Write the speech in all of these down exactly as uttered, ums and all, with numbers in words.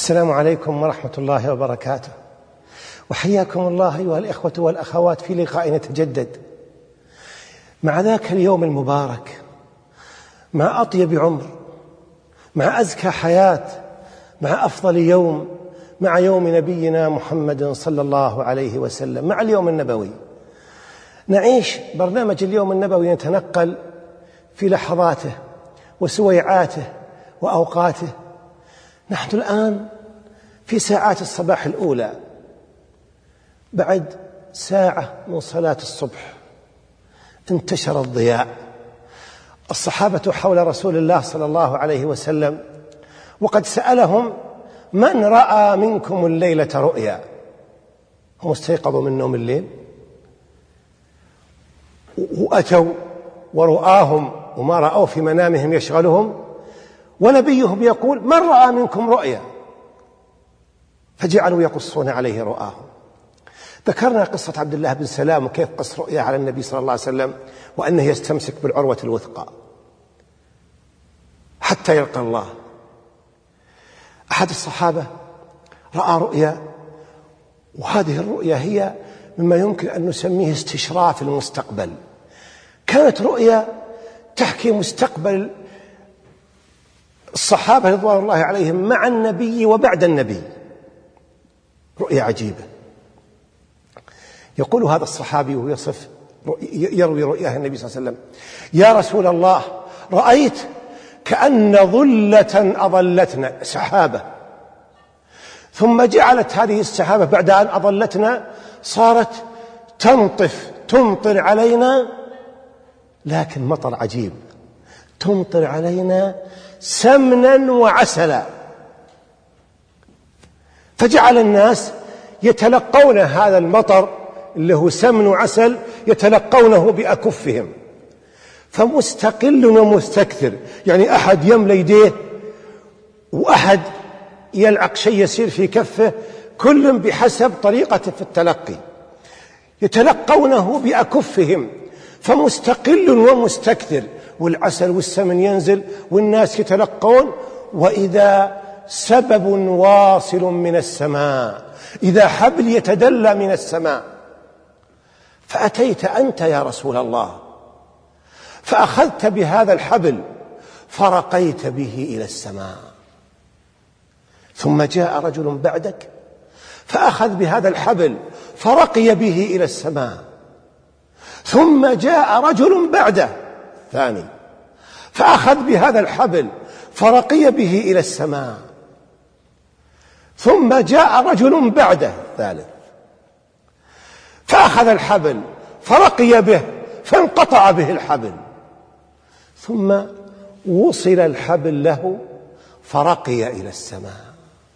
السلام عليكم ورحمة الله وبركاته، وحياكم الله أيها الإخوة والأخوات في لقاء نتجدد مع ذاك اليوم المبارك، مع أطيب عمر، مع أزكى حياة، مع أفضل يوم، مع يوم نبينا محمد صلى الله عليه وسلم، مع اليوم النبوي. نعيش برنامج اليوم النبوي نتنقل في لحظاته وسويعاته وأوقاته. نحن الآن في ساعات الصباح الأولى بعد ساعة من صلاة الصبح. انتشر الضياء، الصحابة حول رسول الله صلى الله عليه وسلم، وقد سألهم: من رأى منكم الليلة رؤيا؟ هم استيقظوا من نوم الليل وأتوا ورؤاهم وما رأوا في منامهم يشغلهم، ونبيهم يقول: من رأى منكم رؤيا؟ فجعلوا يقصون عليه رؤاهم. ذكرنا قصة عبد الله بن سلام وكيف قص رؤيا على النبي صلى الله عليه وسلم، وأنه يستمسك بالعروة الوثقى حتى يلقى الله. أحد الصحابة رأى رؤيا، وهذه الرؤيا هي مما يمكن أن نسميه استشراف المستقبل. كانت رؤيا تحكي مستقبل الصحابة رضوان الله عليهم مع النبي وبعد النبي. رؤيا عجيبة. يقول هذا الصحابي ويصف يروي رؤياه النبي صلى الله عليه وسلم: يا رسول الله، رأيت كأن ظلة أظلتنا، سحابة، ثم جعلت هذه السحابة بعد أن أظلتنا صارت تنطف تمطر علينا، لكن مطر عجيب، تمطر علينا سمنا وعسلا. فجعل الناس يتلقون هذا المطر اللي هو سمن وعسل، يتلقونه بأكفهم، فمستقل ومستكثر، يعني أحد يملى يديه وأحد يلعق شيء يسير في كفه، كل بحسب طريقته في التلقي، يتلقونه بأكفهم، فمستقل ومستكثر، والعسل والسمن ينزل والناس يتلقون، وإذا سبب واصل من السماء، إذا حبل يتدلى من السماء. فأتيت أنت يا رسول الله، فأخذت بهذا الحبل فرقيت به إلى السماء، ثم جاء رجل بعدك فأخذ بهذا الحبل فرقي به إلى السماء، ثم جاء رجل بعده ثاني فأخذ بهذا الحبل فرقي به إلى السماء، ثم جاء رجل بعده ثالث فأخذ الحبل فرقي به فانقطع به الحبل، ثم وصل الحبل له فرقي إلى السماء.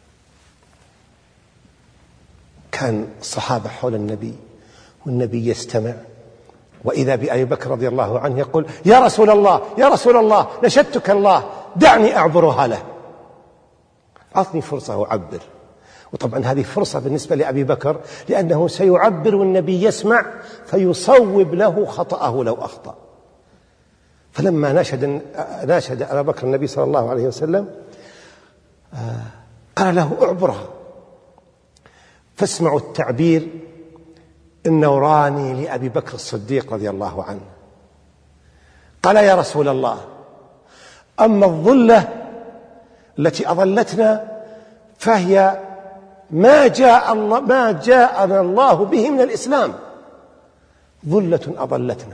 كان الصحابة حول النبي والنبي يستمع، وإذا بأبي بكر رضي الله عنه يقول: يا رسول الله، يا رسول الله، نشدتك الله، دعني أعبرها له، أعطني فرصة أعبر. وطبعا هذه فرصة بالنسبة لأبي بكر، لأنه سيعبر والنبي يسمع فيصوب له خطأه لو أخطأ. فلما ناشد ناشد أبا بكر النبي صلى الله عليه وسلم قال له: اعبرها. فاسمعوا التعبير النوراني لأبي بكر الصديق رضي الله عنه. قال: يا رسول الله، أما الظلة التي أظلتنا فهي ما جاء الله ما جاءنا الله به من الإسلام، ظلة أظلتنا.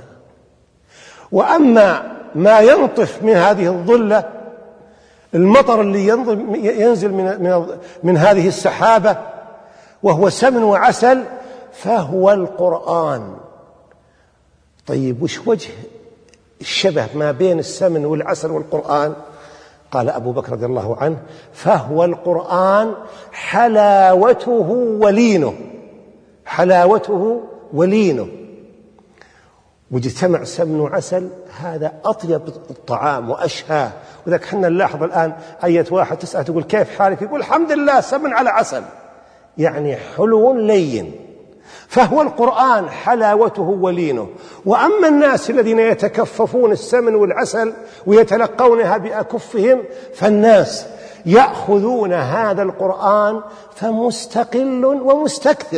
وأما ما ينطف من هذه الظلة، المطر اللي ينزل من, من, من هذه السحابة وهو سمن وعسل، فهو القرآن. طيب، وش وجه الشبه ما بين السمن والعسل والقرآن؟ قال أبو بكر رضي الله عنه: فهو القرآن حلاوته ولينه، حلاوته ولينه. واجتمع سمن وعسل، هذا أطيب الطعام وأشهاه. وذلك حنا نلاحظ الآن أية واحد تسأل تقول: كيف حالك؟ يقول: الحمد لله، سمن على عسل، يعني حلو لين. فهو القرآن حلاوته ولينه. وأما الناس الذين يتكففون السمن والعسل ويتلقونها بأكفهم، فالناس يأخذون هذا القرآن فمستقل ومستكثر.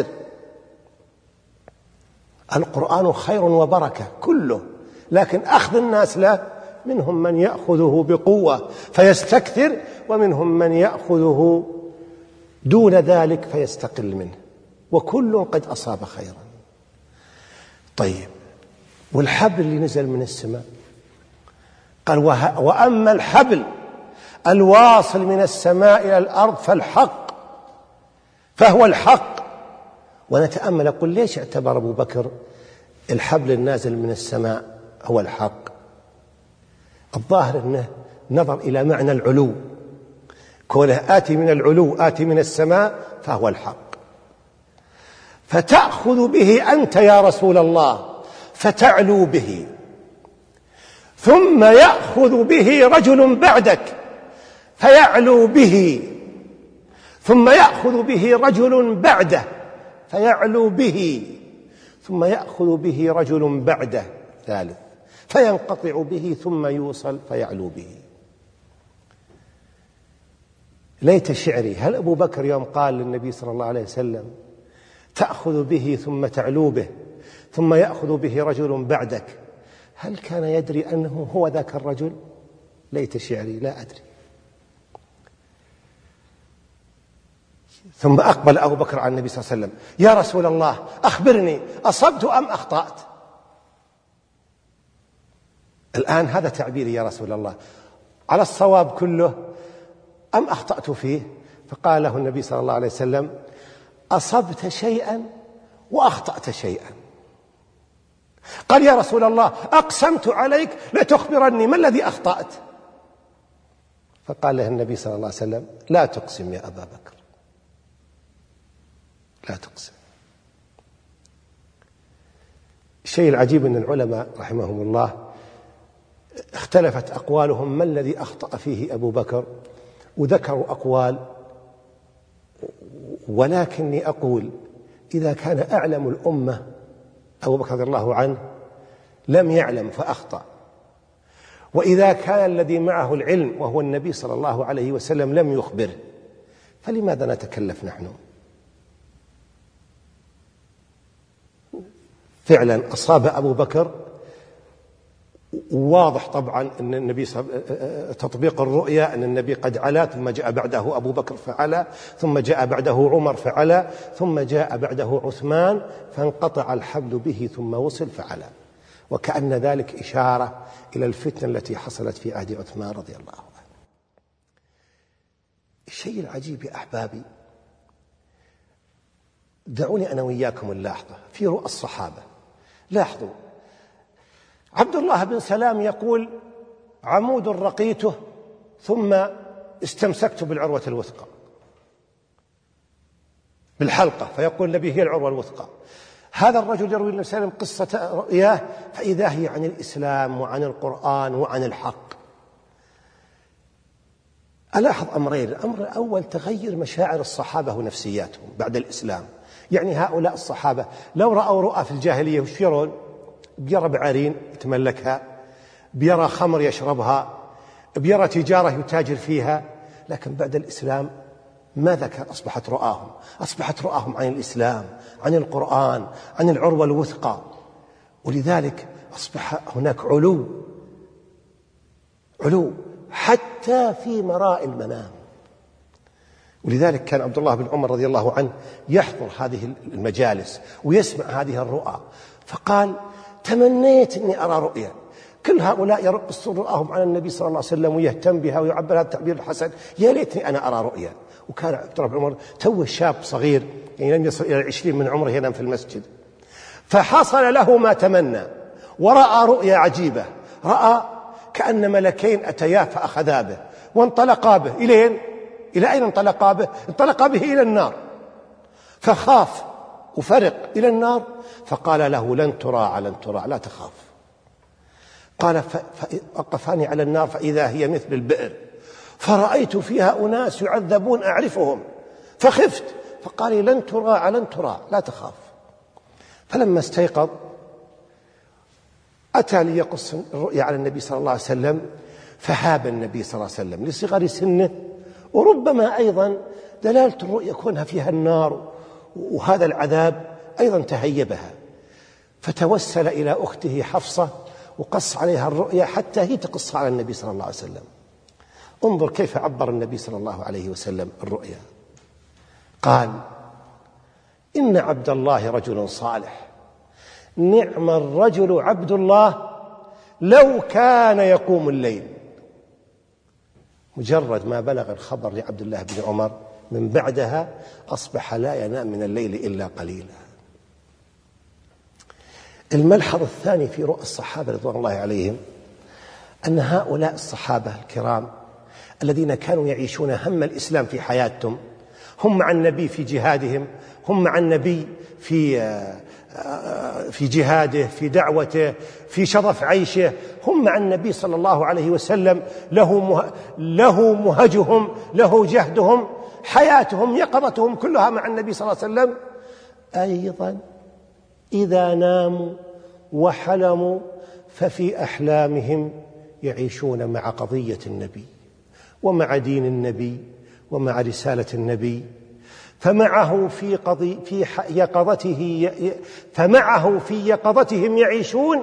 القرآن خير وبركة كله، لكن أخذ الناس له منهم من يأخذه بقوة فيستكثر، ومنهم من يأخذه دون ذلك فيستقل منه، وكل قد أصاب خيرا. طيب، والحبل اللي نزل من السماء قال: وأما الحبل الواصل من السماء إلى الأرض فالحق، فهو الحق. ونتأمل، أقول ليش اعتبر أبو بكر الحبل النازل من السماء هو الحق؟ الظاهر أنه نظر إلى معنى العلو، كونه آتي من العلو، آتي من السماء، فهو الحق. فتأخذ به أنت يا رسول الله فتعلو به، ثم يأخذ به رجل بعدك فيعلو به، ثم يأخذ به رجل بعده فيعلو به، ثم يأخذ به رجل بعده ثالث فينقطع به، ثم يوصل فيعلو به. ليت شعري، هل أبو بكر يوم قال للنبي صلى الله عليه وسلم: تأخذ به ثم تعلو به ثم يأخذ به رجل بعدك، هل كان يدري أنه هو ذاك الرجل؟ ليت شعري، لا أدري. ثم أقبل أبو بكر على النبي صلى الله عليه وسلم: يا رسول الله، أخبرني، أصبت أم أخطأت؟ الآن هذا تعبيري يا رسول الله، على الصواب كله أم أخطأت فيه؟ فقال له النبي صلى الله عليه وسلم: أصبت شيئا وأخطأت شيئا. قال: يا رسول الله، أقسمت عليك لتخبرني ما الذي أخطأت. فقال له النبي صلى الله عليه وسلم: لا تقسم يا أبا بكر، لا تقسم. الشيء العجيب أن العلماء رحمهم الله اختلفت أقوالهم ما الذي أخطأ فيه أبو بكر، وذكروا أقوال، ولكني أقول إذا كان أعلم الأمة أبو بكر رضي الله عنه لم يعلم فأخطأ، وإذا كان الذي معه العلم وهو النبي صلى الله عليه وسلم لم يخبره، فلماذا نتكلف نحن؟ فعلا أصاب أبو بكر، واضح طبعا أن النبي تطبيق الرؤيا أن النبي قد علا، ثم جاء بعده أبو بكر فعلا، ثم جاء بعده عمر فعلا، ثم جاء بعده عثمان، فانقطع الحبل به ثم وصل فعلا. وكأن ذلك إشارة إلى الفتنة التي حصلت في عهد عثمان رضي الله عنه. الشيء العجيب يا أحبابي، دعوني أنا وإياكم اللحظة في رؤى الصحابة. لاحظوا، عبد الله بن سلام يقول: عمود رقيته ثم استمسكت بالعروة الوثقى، بالحلقة، فيقول النبي هي العروة الوثقى. هذا الرجل يروي النبي صلى الله عليه وسلم قصة رؤياه فإذا هي عن الإسلام وعن القرآن وعن الحق. ألاحظ أمرين: الأمر الأول تغير مشاعر الصحابة ونفسياتهم بعد الإسلام. يعني هؤلاء الصحابة لو رأوا رؤى في الجاهلية وش يرون؟ بيرى بعارين يتملكها، بيرى خمر يشربها، بيرى تجارة يتاجر فيها. لكن بعد الإسلام ماذا كان؟ أصبحت رؤاهم أصبحت رؤاهم عن الإسلام، عن القرآن، عن العروة الوثقى. ولذلك أصبح هناك علو علو حتى في مراء المنام. ولذلك كان عبد الله بن عمر رضي الله عنه يحضر هذه المجالس ويسمع هذه الرؤى، فقال: تمنيت أني أرى رؤيا. كل هؤلاء يقصون رؤاهم على النبي صلى الله عليه وسلم ويهتم بها ويعبر هذا التعبير الحسن، يا ليتني أنا أرى رؤيا. وكان عبد الله بن عمر توه شاب صغير، يعني لم يصل إلى العشرين من عمره، ينام في المسجد، فحصل له ما تمنى ورأى رؤيا عجيبة. رأى كأن ملكين أتياه فأخذا به وانطلقا به. إلين إلى أين انطلقا به؟ انطلقا به إلى النار، فخاف وفرق إلى النار، فقال له: لن تراع لن تراع، لا تخاف. قال: فوقفاني على النار فإذا هي مثل البئر، فرأيت فيها أناس يعذبون أعرفهم فخفت، فقال لي: لن تراع لن تراع، لا تخاف. فلما استيقظ أتى ليقص الرؤيا على النبي صلى الله عليه وسلم، فهاب النبي صلى الله عليه وسلم لصغر سنه وربما أيضا دلالة الرؤيا كونها فيها النار وهذا العذاب أيضا تهيبها، فتوسل إلى أخته حفصة وقص عليها الرؤيا حتى هي تقص على النبي صلى الله عليه وسلم. انظر كيف عبر النبي صلى الله عليه وسلم الرؤيا. قال: إن عبد الله رجل صالح، نعم الرجل عبد الله لو كان يقوم الليل. مجرد ما بلغ الخبر لعبد الله بن عمر من بعدها أصبح لا ينام من الليل إلا قليلا. الملحظ الثاني في رؤى الصحابة رضوان الله عليهم أن هؤلاء الصحابة الكرام الذين كانوا يعيشون هم الإسلام في حياتهم، هم مع النبي في جهادهم، هم مع النبي في في جهاده، في دعوته، في شرف عيشه، هم مع النبي صلى الله عليه وسلم، له له مهجهم، له جهدهم، حياتهم يقظتهم كلها مع النبي صلى الله عليه وسلم. أيضا إذا ناموا وحلموا ففي أحلامهم يعيشون مع قضية النبي ومع دين النبي ومع رسالة النبي، فمعه في قضي في يقظته فمعه في يقظتهم يعيشون،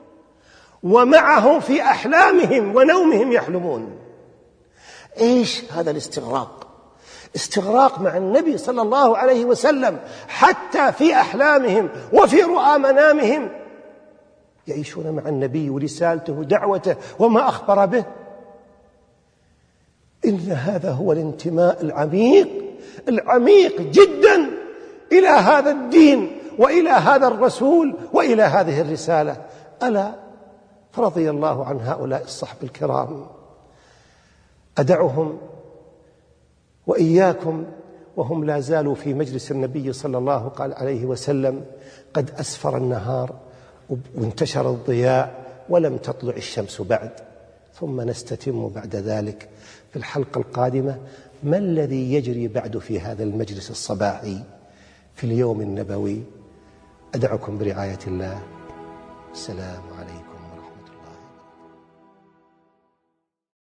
ومعه في أحلامهم ونومهم يحلمون. إيش هذا الاستغراق؟ استغراق مع النبي صلى الله عليه وسلم حتى في أحلامهم وفي رؤى منامهم يعيشون مع النبي ورسالته ودعوته وما أخبر به. إن هذا هو الانتماء العميق العميق جدا إلى هذا الدين وإلى هذا الرسول وإلى هذه الرسالة. ألا فرضي الله عن هؤلاء الصحب الكرام. أدعهم وإياكم وهم لا زالوا في مجلس النبي صلى الله عليه وسلم، قد أسفر النهار وانتشر الضياء ولم تطلع الشمس بعد، ثم نستتم بعد ذلك في الحلقة القادمة ما الذي يجري بعد في هذا المجلس الصباحي في اليوم النبوي. أدعكم برعاية الله. السلام عليكم.